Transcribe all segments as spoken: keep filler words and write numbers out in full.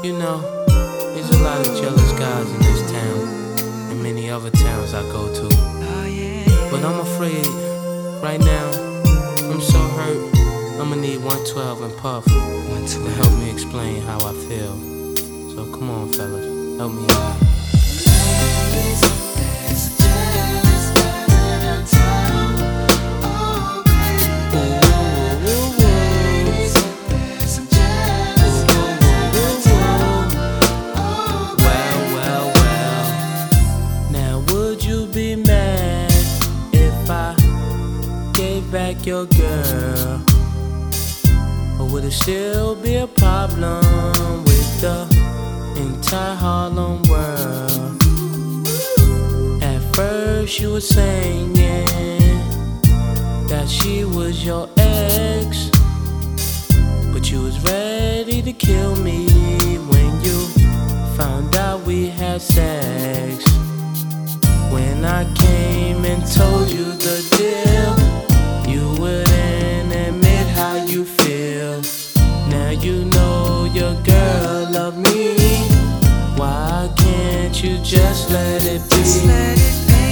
You know, there's a lot of jealous guys in this town and many other towns I go to. But I'm afraid right now, I'm so hurt, I'ma need one twelve and Puff to help me explain how I feel. So come on, fellas, help me out. Back your girl, or would it still be a problem with the entire Harlem world? At first you were saying that she was your ex, but you was ready to kill me when you found out we had sex. When I came and told you the deal, you wouldn't admit how you feel. Now you know your girl love me. Why can't you just let it be? Just let it be.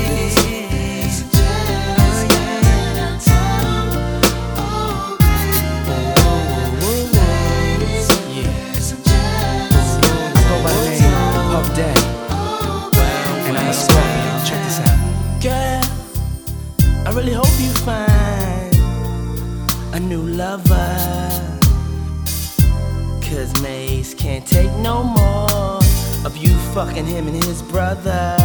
I go by the name Puff Daddy, and I'm a Scorpio. Check this out. Girl, I really hope you find a new lover, cause Mace can't take no more of you fucking him and his brother.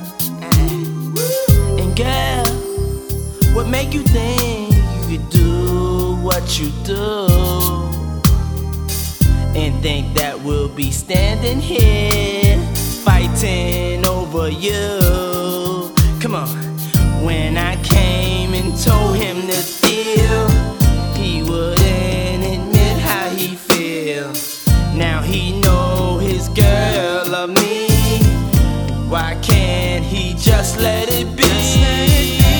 And girl, what make you think you could do what you do and think that we'll be standing here fighting over you? Come on. When I came and told him the deal, he wouldn't admit how he feel. Now he know his girl love me. Why can't he just let it be? Just let it be.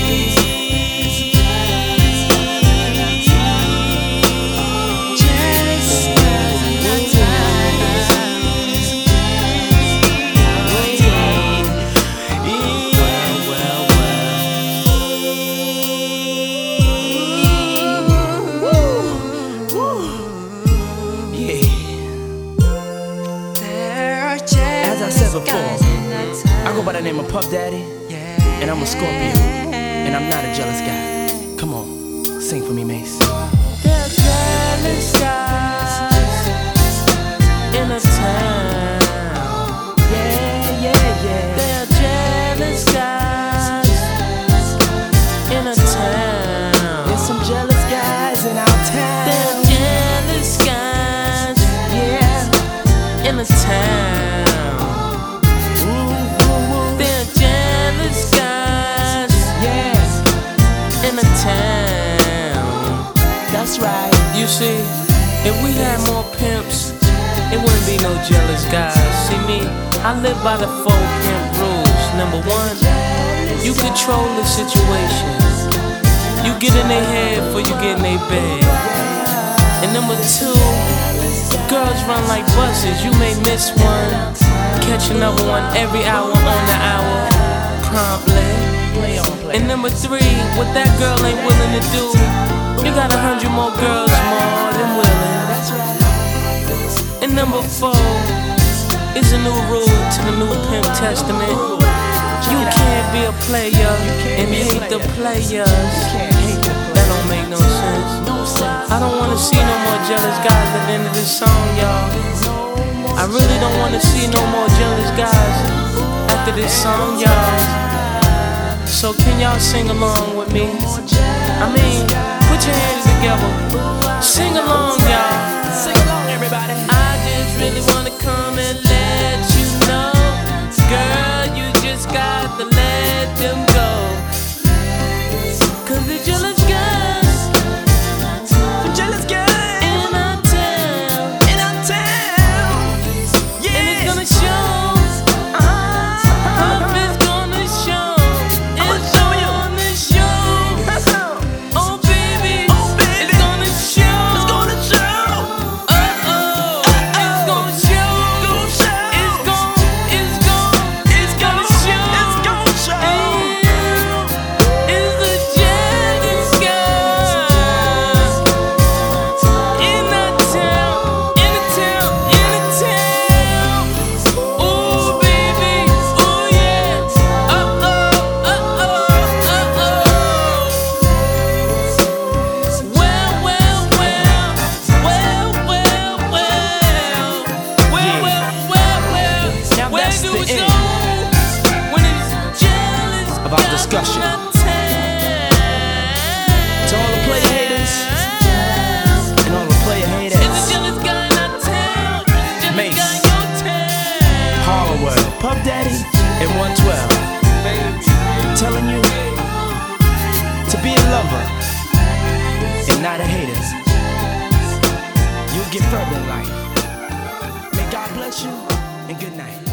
Before. I go by the name of Puff Daddy, and I'm a Scorpio, and I'm not a jealous guy. Come on, sing for me, Mace. They're jealous guys in a town. Yeah, yeah, yeah. They're jealous guys in a town. There's some jealous guys in our town. They're jealous guys, yeah, in a town. Town. That's right. You see, if we had more pimps, it wouldn't be no jealous guys. See me, I live by the four pimp rules. Number one, you control the situation. You get in their head before you get in their bed. And number two, girls run like buses. You may miss one, catch another one every hour on the hour, promptly. And number three, what that girl ain't willing to do, you got a hundred more girls more than willing. And number four is a new rule to the New Pimp Testament. You can't be a player and hate the players. That don't make no sense. I don't wanna see no more jealous guys at the end of this song, y'all. I really don't wanna see no more jealous guys after this song, y'all. So can y'all sing along with me? I mean, put your hands together. Sing along, y'all. Sing along, everybody. I just really wanna come and let you know, girl, you just got to let them go. Cause the jealous guys, the jealous guys in our town, in our town. Yeah. And it's gonna show. life. May God bless you, and good night.